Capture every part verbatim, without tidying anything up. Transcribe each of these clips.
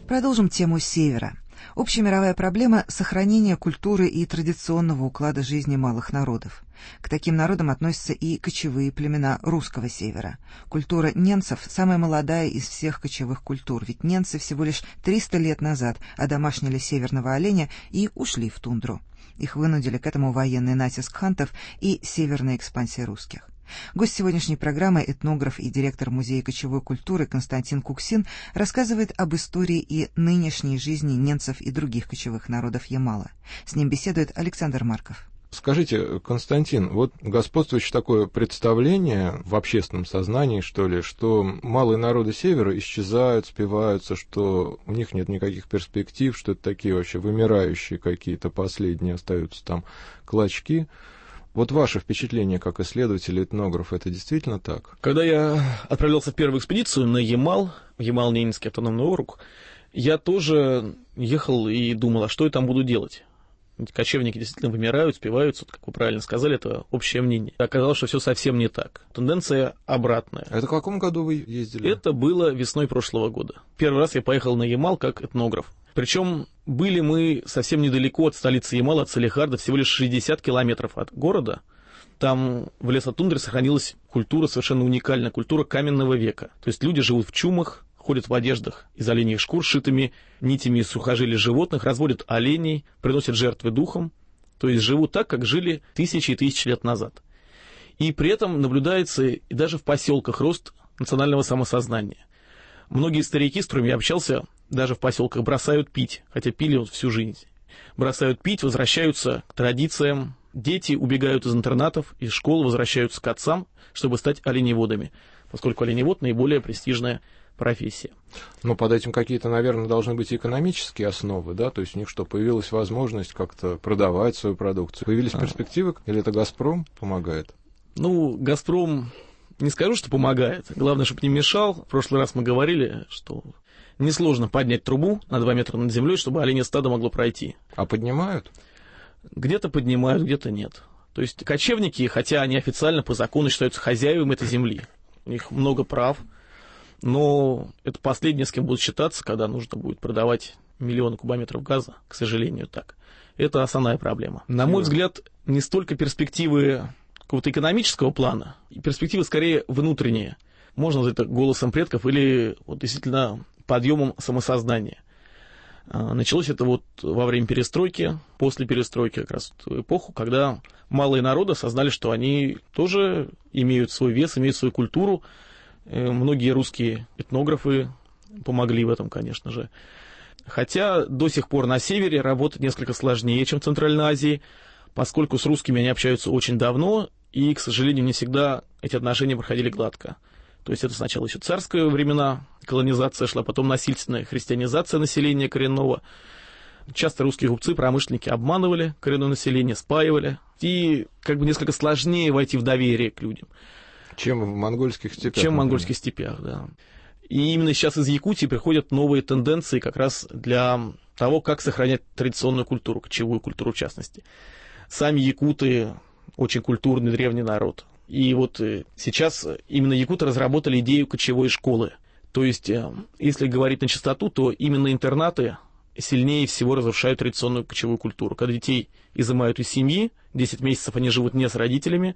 Продолжим тему Севера. Общемировая проблема — сохранения культуры и традиционного уклада жизни малых народов. К таким народам относятся и кочевые племена русского севера. Культура ненцев самая молодая из всех кочевых культур, ведь ненцы всего лишь триста лет назад одомашнили северного оленя и ушли в тундру. Их вынудили к этому военный натиск хантов и северная экспансия русских. Гость сегодняшней программы, этнограф и директор Музея кочевой культуры Константин Куксин, рассказывает об истории и нынешней жизни ненцев и других кочевых народов Ямала. С ним беседует Александр Марков. Скажите, Константин, вот господствующее такое представление в общественном сознании, что ли, что малые народы Севера исчезают, спиваются, что у них нет никаких перспектив, что это такие вообще вымирающие какие-то последние остаются там клочки. Вот ваше впечатление как исследователь, этнограф, это действительно так? Когда я отправился в первую экспедицию на Ямал, в Ямал-Ненецкий автономный округ, я тоже ехал и думал, а что я там буду делать? Кочевники действительно вымирают, спиваются, как вы правильно сказали, это общее мнение. Оказалось, что все совсем не так. Тенденция обратная. Это в каком году вы ездили? Это было весной прошлого года. Первый раз я поехал на Ямал как этнограф. Причем были мы совсем недалеко от столицы Ямала, от Салехарда, всего лишь шестьдесят километров от города. Там в лесотундре сохранилась культура, совершенно уникальная культура каменного века. То есть люди живут в чумах, ходят в одеждах из оленьих шкур, шитыми нитями из сухожилий животных, разводят оленей, приносят жертвы духам. То есть живут так, как жили тысячи и тысячи лет назад. И при этом наблюдается и даже в поселках рост национального самосознания. Многие старики, с которыми я общался, даже в поселках бросают пить, хотя пили вот всю жизнь. Бросают пить, возвращаются к традициям. Дети убегают из интернатов, из школ, возвращаются к отцам, чтобы стать оленеводами, поскольку оленевод — наиболее престижная профессия. Но под этим какие-то, наверное, должны быть экономические основы, да? То есть у них что, появилась возможность как-то продавать свою продукцию? Появились а. перспективы? Или это «Газпром» помогает? Ну, «Газпром» не скажу, что помогает. Главное, чтобы не мешал. В прошлый раз мы говорили, что несложно поднять трубу на два метра над землей, чтобы оленье стадо могло пройти. А поднимают? Где-то поднимают, где-то нет. То есть кочевники, хотя они официально по закону считаются хозяевами этой земли, у них много прав, но это последнее, с кем будут считаться, когда нужно будет продавать миллионы кубометров газа, к сожалению, так. Это основная проблема. На мой взгляд, не столько перспективы какого-то экономического плана, перспективы скорее внутренние. Можно назвать это голосом предков или вот действительно подъемом самосознания. Началось это вот во время перестройки, после перестройки, как раз в ту эпоху, когда малые народы осознали, что они тоже имеют свой вес, имеют свою культуру. Многие русские этнографы помогли в этом, конечно же. Хотя до сих пор на севере работать несколько сложнее, чем в Центральной Азии, поскольку с русскими они общаются очень давно, и, к сожалению, не всегда эти отношения проходили гладко. То есть это сначала еще царские времена, колонизация шла, потом насильственная христианизация населения коренного. Часто русские купцы, промышленники обманывали коренное население, спаивали. И как бы несколько сложнее войти в доверие к людям. Чем в монгольских степях. Чем в монгольских степях, да. И именно сейчас из Якутии приходят новые тенденции как раз для того, как сохранять традиционную культуру, кочевую культуру в частности. Сами якуты очень культурный древний народ. И вот сейчас именно якуты разработали идею кочевой школы. То есть, если говорить на чистоту, то именно интернаты сильнее всего разрушают традиционную кочевую культуру. Когда детей изымают из семьи, десять месяцев они живут не с родителями,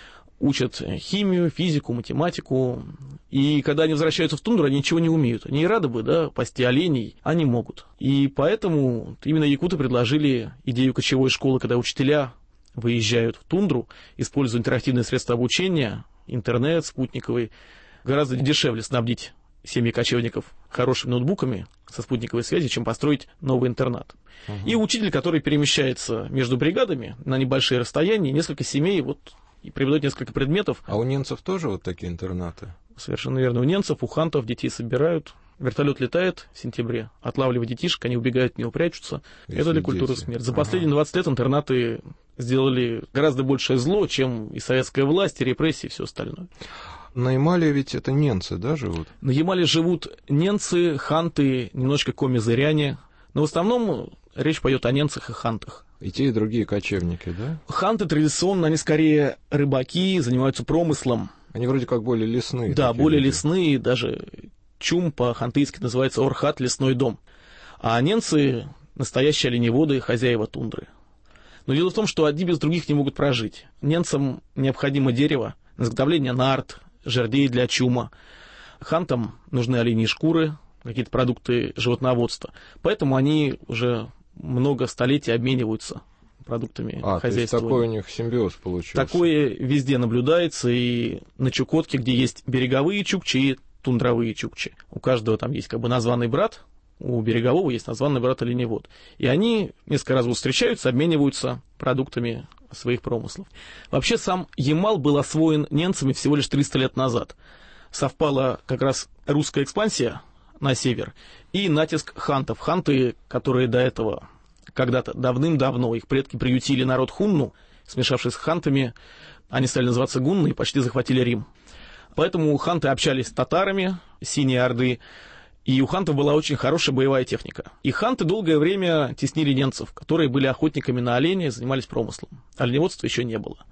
учат химию, физику, математику. И когда они возвращаются в тундру, они ничего не умеют. Они и рады бы, да, пасти оленей, а не могут. И поэтому именно якуты предложили идею кочевой школы, когда учителя выезжают в тундру, используя интерактивные средства обучения, интернет спутниковый. Гораздо дешевле снабдить семьи кочевников хорошими ноутбуками со спутниковой связью, чем построить новый интернат. Uh-huh. И учитель, который перемещается между бригадами на небольшие расстояния, несколько семей, вот, и преподает несколько предметов. А у немцев тоже вот такие интернаты? Совершенно верно. У немцев, у хантов детей собирают. Вертолет летает в сентябре, отлавливает детишек, они убегают, не упрячутся. Если это для культуры дети. Смерть. За ага. последние двадцать лет интернаты сделали гораздо большее зло, чем и советская власть, и репрессии, и все остальное. На Ямале ведь это ненцы, да, живут? На Ямале живут ненцы, ханты, немножко комизыряне. Но в основном речь пойдет о ненцах и хантах. И те, и другие кочевники, да? Ханты традиционно, они скорее рыбаки, занимаются промыслом. Они вроде как более лесные. Да, более люди. лесные, даже чум по-хантыйски называется орхат, лесной дом. А немцы — настоящие оленеводы, хозяева тундры. Но дело в том, что одни без других не могут прожить. Немцам необходимо дерево на изготовление нарт, жердей для чума. Хантам нужны оленьи шкуры, какие-то продукты животноводства. Поэтому они уже много столетий обмениваются продуктами а, хозяйства. То есть такой у них симбиоз получился. Такое везде наблюдается, и на Чукотке, где есть береговые чукчи и тундровые чукчи. У каждого там есть как бы названный брат, у берегового есть названный брат оленевод. И они несколько раз встречаются, обмениваются продуктами своих промыслов. Вообще сам Ямал был освоен немцами всего лишь триста лет назад. Совпала как раз русская экспансия на север и натиск хантов. Ханты, которые до этого когда-то давным-давно, их предки приютили народ хунну, смешавшись с хантами, они стали называться гунны и почти захватили Рим. Поэтому ханты общались с татарами, Синей Орды, и у хантов была очень хорошая боевая техника. И ханты долгое время теснили немцев, которые были охотниками на оленей, занимались промыслом. Оленеводства еще не было.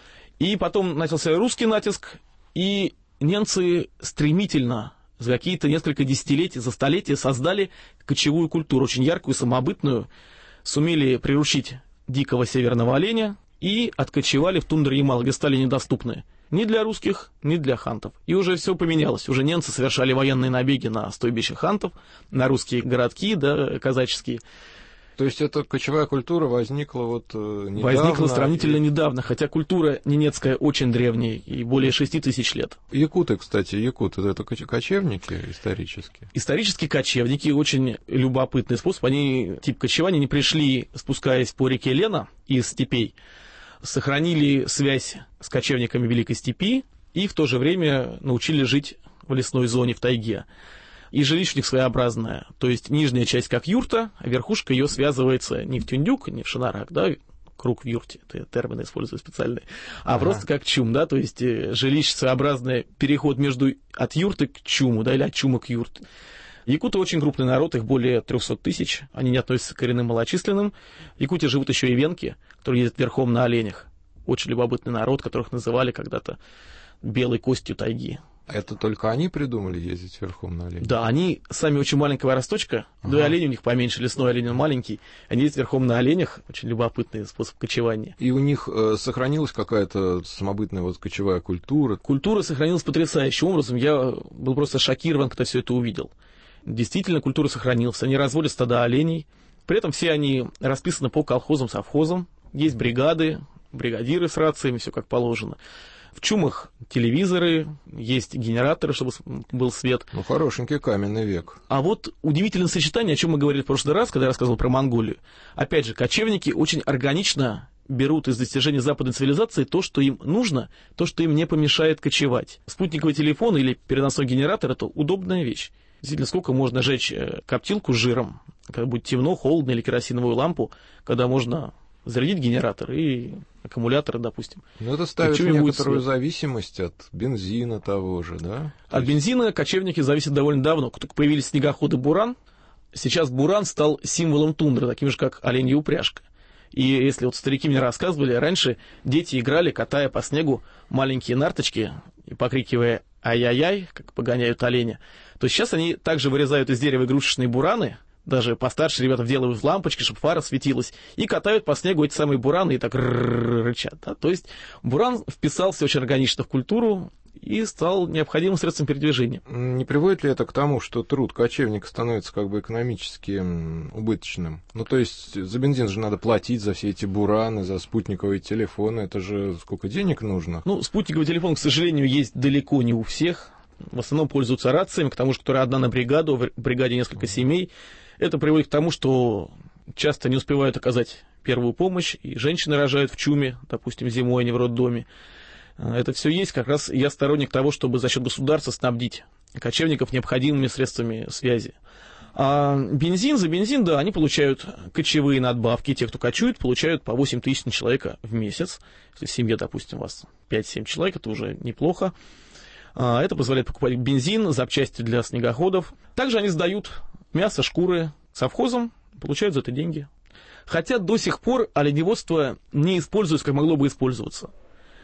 И потом начался русский натиск, и немцы стремительно за какие-то несколько десятилетий, за столетия создали кочевую культуру, очень яркую, самобытную, сумели приручить дикого северного оленя и откочевали в тундры Ямала, где стали недоступны ни для русских, ни для хантов. И уже все поменялось. Уже немцы совершали военные набеги на стойбища хантов, на русские городки, да, казаческие. То есть эта кочевая культура возникла вот недавно? Возникла сравнительно и... недавно, хотя культура ненецкая очень древняя, и более шести тысяч лет. Якуты, кстати, якуты, это кочевники исторические? Исторические кочевники, очень любопытный способ. Они, тип кочевания, не пришли, спускаясь по реке Лена из степей, сохранили связь с кочевниками Великой Степи и в то же время научились жить в лесной зоне, в тайге. И жилище у них своеобразное. То есть нижняя часть как юрта, а верхушка ее связывается не в тюндюк, не в шинарах, да, круг в юрте, это термины использую специальные, а ага. просто как чум, да, то есть жилище своеобразное, переход между от юрты к чуму, да, или от чума к юрте. Якуты очень крупный народ, их более трехсот тысяч, они не относятся к коренным малочисленным. В Якутии живут еще и венки, которые ездят верхом на оленях. Очень любопытный народ, которых называли когда-то белой костью тайги. Это только они придумали ездить верхом на оленях? Да, они сами очень маленького росточка, ага. да и олень у них поменьше, лесной олень он маленький. Они ездят верхом на оленях, очень любопытный способ кочевания. И у них э, сохранилась какая-то самобытная вот кочевая культура? Культура сохранилась потрясающим образом. Я был просто шокирован, когда все это увидел. Действительно, культура сохранилась. Они разводят стада оленей. При этом все они расписаны по колхозам, совхозам. Есть бригады, бригадиры с рациями, все как положено. В чумах телевизоры, есть генераторы, чтобы был свет. Ну, хорошенький каменный век. А вот удивительное сочетание, о чем мы говорили в прошлый раз, когда я рассказывал про Монголию. Опять же, кочевники очень органично берут из достижений западной цивилизации то, что им нужно, то, что им не помешает кочевать. Спутниковый телефон или переносной генератор – это удобная вещь. Действительно, сколько можно жечь коптилку с жиром, когда будет темно, холодно, или керосиновую лампу, когда можно зарядить генератор и аккумулятор, допустим. Но это ставит некоторую зависимость от бензина того же, да? То от есть... бензина кочевники зависят довольно давно. Как только появились снегоходы «Буран», сейчас «Буран» стал символом тундры, таким же, как оленья упряжка. И если вот старики мне рассказывали, раньше дети играли, катая по снегу маленькие нарточки и покрикивая «ай-яй-яй», как погоняют оленя, то сейчас они также вырезают из дерева игрушечные бураны, даже постарше ребята вделывают лампочки, чтобы фара светилась, и катают по снегу эти самые бураны и так рычат. Да? То есть буран вписался очень органично в культуру и стал необходимым средством передвижения. Не приводит ли это к тому, что труд кочевника становится как бы экономически убыточным? Ну, то есть за бензин же надо платить, за все эти бураны, за спутниковые телефоны, это же сколько денег нужно? Ну, спутниковый телефон, к сожалению, есть далеко не у всех. В основном пользуются рациями, к тому же, которая одна на бригаду, в бригаде несколько семей. Это приводит к тому, что часто не успевают оказать первую помощь, и женщины рожают в чуме, допустим, зимой, а не в роддоме. Это все есть. Как раз я сторонник того, чтобы за счет государства снабдить кочевников необходимыми средствами связи. А бензин, за бензин, да, они получают кочевые надбавки. Те, кто кочует, получают по восемь тысяч на человека в месяц. Если в семье, допустим, у вас пять-семь человек, это уже неплохо. Это позволяет покупать бензин, запчасти для снегоходов. Также они сдают мясо, шкуры совхозам, получают за это деньги. Хотя до сих пор оленеводство не используется, как могло бы использоваться.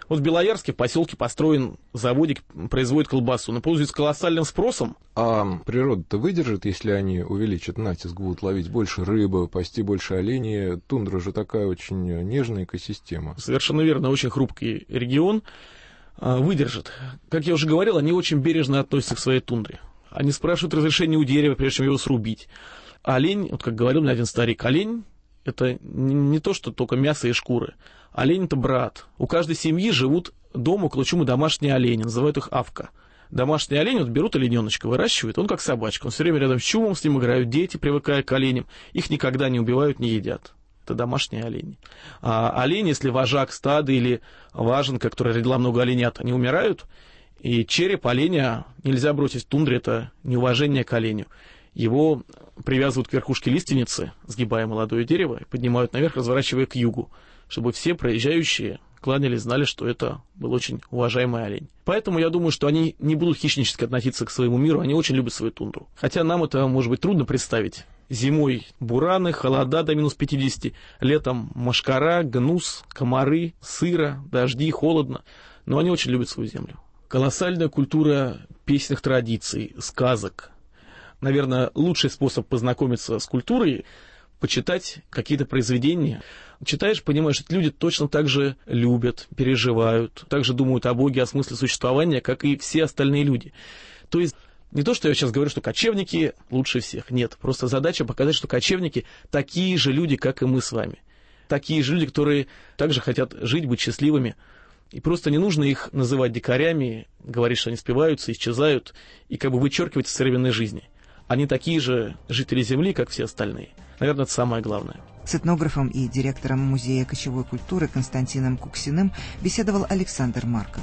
Вот в Белоярске в поселке построен заводик, производит колбасу, но пользуется колоссальным спросом. А природа-то выдержит, если они увеличат натиск, будут ловить больше рыбы, пасти больше оленей? Тундра же такая очень нежная экосистема. Совершенно верно, очень хрупкий регион. Выдержит. Как я уже говорил, они очень бережно относятся к своей тундре. Они спрашивают разрешение у дерева, прежде чем его срубить. Олень, вот как говорил мне один старик, олень — это не то, что только мясо и шкуры. Олень — это брат. У каждой семьи живут дома около чумы домашние олени, называют их авка. Домашний олень, вот берут олененочка, выращивают, он как собачка, он все время рядом с чумом, с ним играют дети, привыкая к оленям, их никогда не убивают, не едят. Это домашние олени. А олень, если вожак стада или важенка, которая родила много оленят, они умирают, и череп оленя нельзя бросить в тундре, это неуважение к оленю. Его привязывают к верхушке лиственницы, сгибая молодое дерево, и поднимают наверх, разворачивая к югу, чтобы все проезжающие кланялись, знали, что это был очень уважаемый олень. Поэтому я думаю, что они не будут хищнически относиться к своему миру, они очень любят свою тундру. Хотя нам это, может быть, трудно представить. Зимой бураны, холода до минус пятидесяти, летом мошкара, гнус, комары, сыро, дожди, холодно. Но они очень любят свою землю. Колоссальная культура песенных традиций, сказок. Наверное, лучший способ познакомиться с культурой — почитать какие-то произведения. Читаешь, понимаешь, что люди точно так же любят, переживают, также думают о Боге, о смысле существования, как и все остальные люди. То есть не то, что я сейчас говорю, что кочевники лучше всех. Нет, просто задача показать, что кочевники такие же люди, как и мы с вами. Такие же люди, которые также хотят жить, быть счастливыми. И просто не нужно их называть дикарями, говорить, что они спиваются, исчезают, и как бы вычеркивать из современной жизни. Они такие же жители Земли, как все остальные. Наверное, это самое главное. С этнографом и директором Музея кочевой культуры Константином Куксиным беседовал Александр Марков.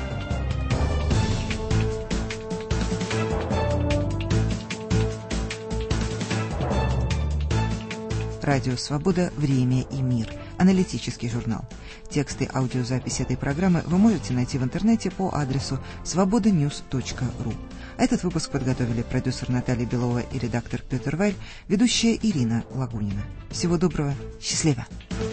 Радио «Свобода. Время и мир». Аналитический журнал. Тексты и аудиозапись этой программы вы можете найти в интернете по адресу свобода ньюс точка ру. Этот выпуск подготовили продюсер Наталья Белова и редактор Петр Вайль, ведущая Ирина Лагунина. Всего доброго. Счастливо.